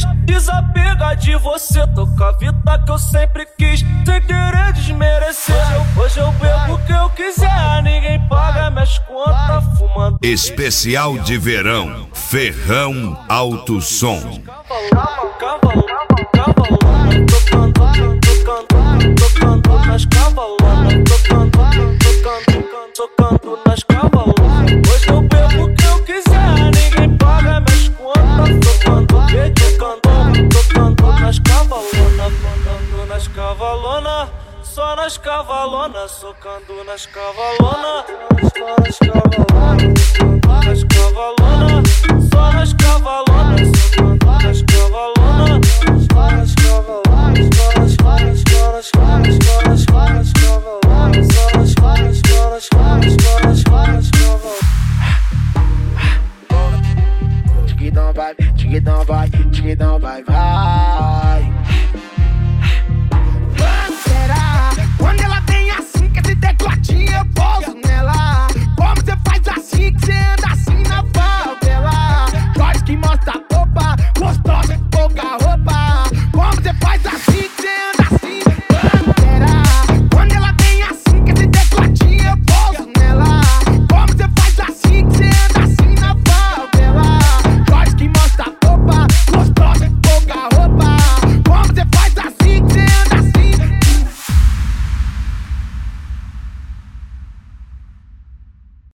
fiz. Desapega de você, toca a vida que eu sempre quis, sem querer desmerecer. Hoje eu bebo o que eu quiser, ninguém paga minhas contas fumando. Especial de verão, Ferrão Alto Som. Cavalona, tocando nas cavalonas, tocando nas cavalonas. Hoje eu bebo o que eu quiser, ninguém paga minhas contas, tocando nas cavalonas, tocando nas cavalonas, só nas cavalonas, socando nas cavalonas, só nas cavalonas, nas cavalonas, só nas cavalonas, socando nas cavalonas, só nas cavalonas, só nas cavalonas, só nas cavalonas, só nas cavalonas, só nas cavalonas, só nas cavalonas, só nas cavalonas. Chiquitão vai, vai.